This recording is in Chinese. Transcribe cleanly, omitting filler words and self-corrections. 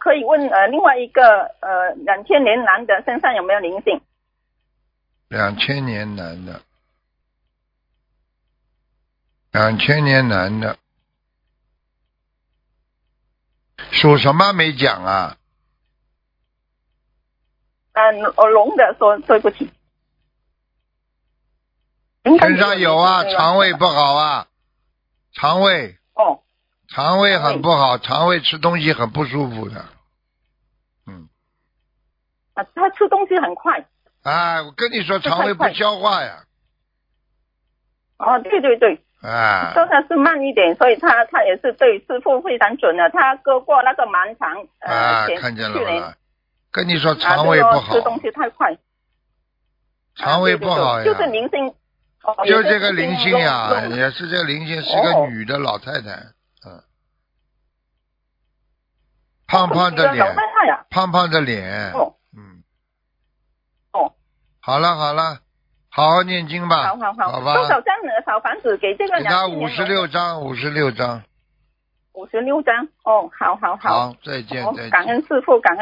可以问另外一个2000年男的身上有没有灵性 ？2000年男的，2000年男的，属什么没讲啊？ 龙的，说对不起。 身上有啊，肠胃不好啊，肠胃。 哦。 肠胃很不好，肠胃吃东西很不舒服的。 他吃东西很快。 哎，我跟你说，肠胃不消化呀。 哦，对对对。 哎。 说他是慢一点，所以他也是对师傅非常准的。他割过那个盲肠。 看见了吧？跟你说肠胃不好。 吃东西太快。 肠胃不好呀。 就是灵性。 就这个灵性呀，也是这个灵性，是个女的老太太。胖胖的脸，胖胖的脸。好了，好好念经吧。好吧。 多少张呢？小房子给这个给他56张。 56张。哦，好。 好，再见。 感恩师父，感恩。